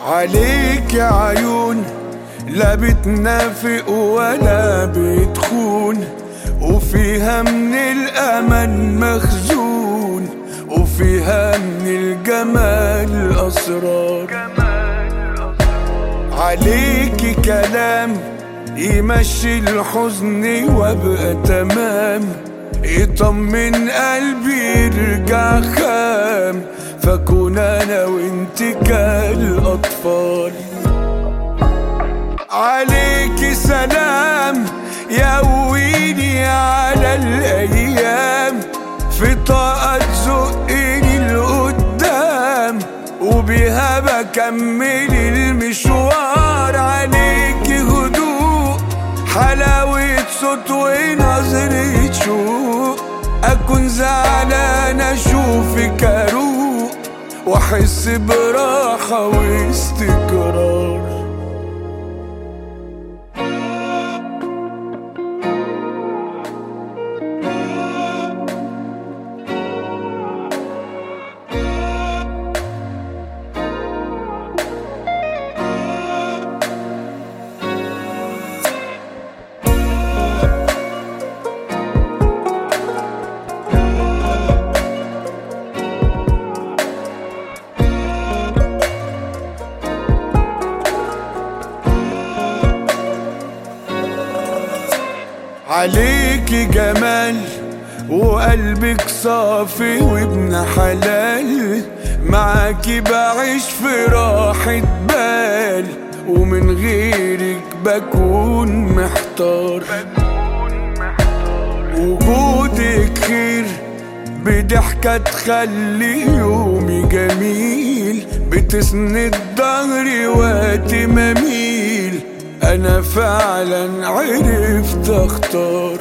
عليك يا عيون، لا بتنافق ولا بتخون، وفيها من الأمل مخزون، وفيها من الجمال أسرار. عليكي كلام يمشي الحزن وابقى تمام، يطمن قلبي يرجع خام، فكون انا وانت كالأطفال. عليكي سلام يقويني على الأيام، في طاقة تزقني لقدام، وبيها بكمل المشوار. عليكي هدوء، حلاوة صوت ونظرة شوق، أكون زعلان أشوفك أروق، وأحس براحة واستقرار. عليكي جمال وقلبك صافي وابن حلال، معاكي بعيش في راحة بال، ومن غيرك بكون محتار. وجودك خير بضحكة تخلي يومي جميل، بتسند ظهري وقت ما اميل، أنا فعلا عرفت أختار.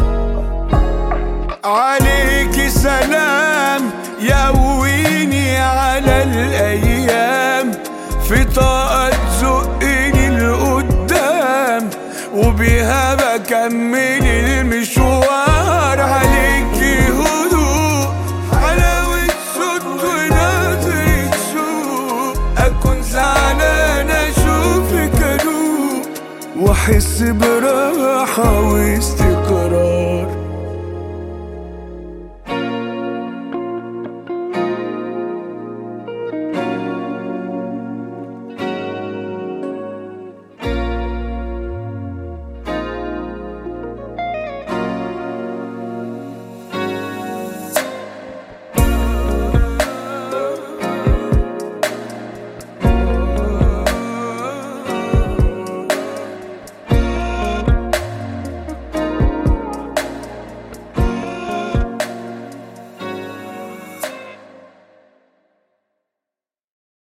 عليكي سلام يقويني على الأيام، في طاقة تزقني لقدام، وبيها بكمل المشوار. عليكي هدوء، حلاوة صوت ونظرة شوق، أكون زعلان أشوفك أروق، وأحس براحة واستقرار.